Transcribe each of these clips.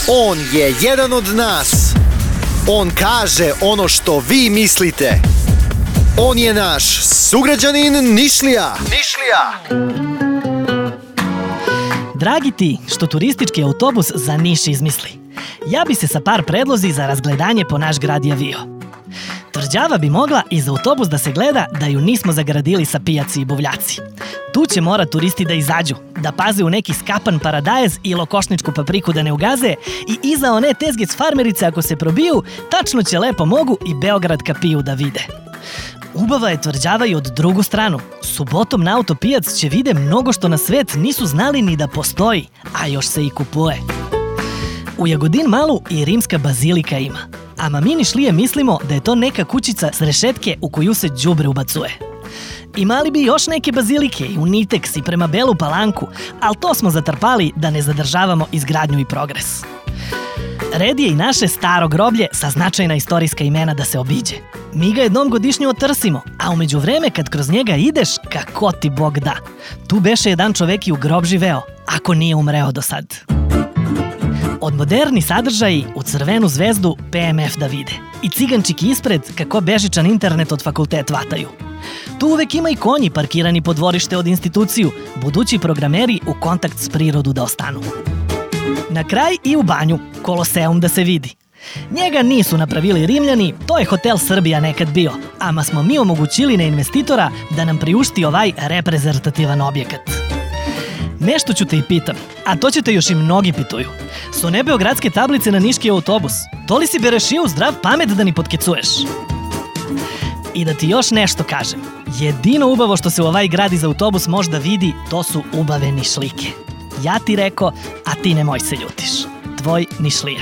On je jedan od nas. On kaže ono što vi mislite. On je naš sugrađanin Nišlija. Dragi ti, što turistički autobus za Niš izmisli. Ja bi se sa par predlozi za razgledanje po naš grad javio. Tvrđava bi mogla iz autobus da se gleda da ju nismo zagradili sa pijaci i buvljaci. Tu će mora turisti da izađu, da paze u neki skapan paradajz i lokošničku papriku da ne ugaze i iza one tezgec farmerice ako se probiju, tačno će lepo mogu i Beograd kapiju da vide. Ubava je Tvrđava i od drugu stranu. Subotom na autopijac će vide mnogo što na svet nisu znali ni da postoji, a još se i kupuje. U Jagodin malu i rimska bazilika ima. A mi Nišlije mislimo da je to neka kućica s rešetke u koju se đubre ubacuje. Imali bi još neke bazilike i u Niteks i prema Belu Palanku, ali to smo zatrpali da ne zadržavamo izgradnju i progres. Red je i naše staro groblje sa značajna istorijska imena da se obiđe. Mi ga jednom godišnje otrsimo, a umeđu vreme kad kroz njega ideš, kako ti Bog da. Tu beše jedan čovek i u grob živeo, ako nije umreo do sad. Od moderni sadržaji u crvenu zvezdu PMF da vide. I cigančiki ispred kako bežičan internet od fakultet vataju. Tu uvek ima i konji parkirani po dvorište od instituciju, budući programeri u kontakt s prirodu da ostanu. Na kraj i u banju, Koloseum da se vidi. Njega nisu napravili Rimljani, to je hotel Srbija nekad bio, ama smo mi omogućili na investitora da nam priušti ovaj reprezentativan objekat. Nešto ću te i pitam, a to ćete još i mnogi pituju. Su ne beogradske tablice na niški autobus? To li si berešio zdrav pamet da ni potkecuješ? I da ti još nešto kažem. Jedino ubavo što se u ovaj grad iz autobus možda vidi, to su ubave Nišlike. Ja ti reko, a ti nemoj se ljutiš. Tvoj Nišlija.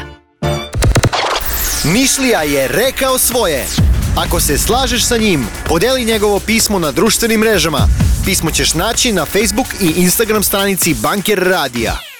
Nišlija je rekao svoje. Ako se slažeš sa njim, podeli njegovo pismo na društvenim mrežama. Pismo ćeš naći na Facebook i Instagram stranici Banker Radija.